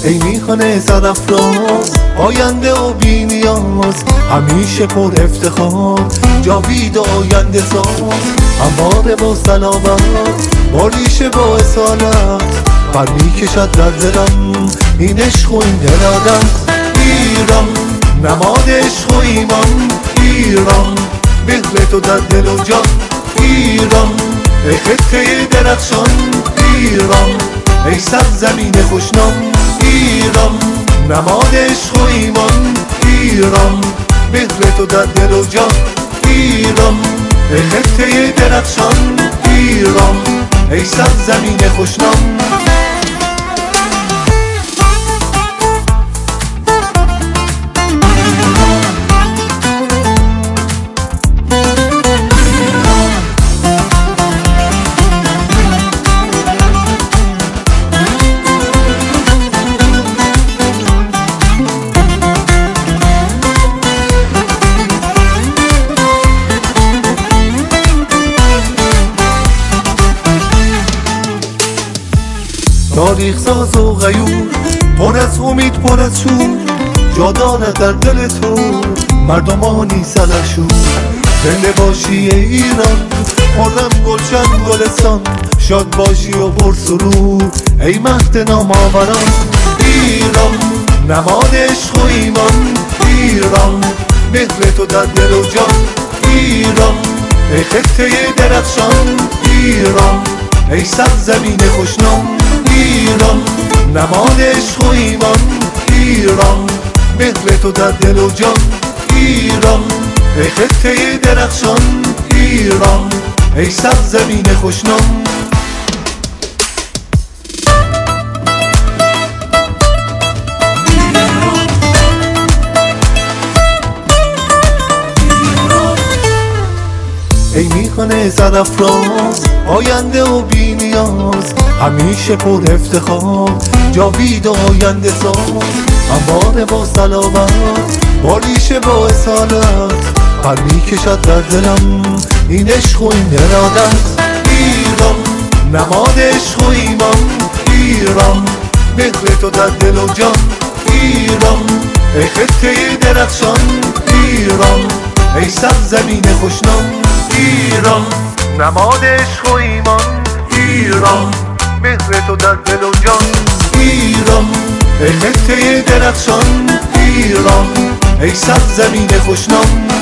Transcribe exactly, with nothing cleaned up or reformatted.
ای میهن سرافراز، آینده و بی نیاز، همیشه پر افتخار، جاوید و آینده ساز، همواره با سلامت، با ریشه با اصالت، پر میکشد در دلم این عشق و این ارادت. ایران نماد عشق و ایمان، ایران بهر تو در دل و جان، ایران ای خطه درخشان، ایران ای سرزمین خوشنام، ایران نماد عشق و ایمان، ایران بهر تو در دل و جان، ایران ای خطه درخشان، ایران ای سرزمین خوشنام. تاریخ ساز و غیور، پر از امید پر از شور، جا دارد در دل تو مردمانی سلحشور. زنده باشی ایران، خرم گلشن گلستان، شاد باشی و پر سرور ای مهد نامآوران. ایران نماد عشق و ایمان، ایران بهر تو در دل و جان، ایران ای خطه درخشان، ایران ای سرزمین خوشنام، ایران نماد عشق و ایمان، ایران بهر تو در دل و جان، ایران ای خطه درخشان، ایران ای سرزمین خوشنام. ای میهن سرافراز، آینده و بی نیاز، همیشه پر افتخار، جاوید و آینده ساز، همواره با سلامت، با ریشه با اصالت، پر میکشد در دلم این عشق و این ارادت. ایران نماد عشق و ایمان، ایران بهر تو در دل و جان، ایران ای خطه درخشان، ایران ای سرزمین خوشنام، ایران نماد عشق و ایمان، ایران بهر تو در دل و جان، ایران ای خطه درخشان، ایران ای سرزمین خوشنام.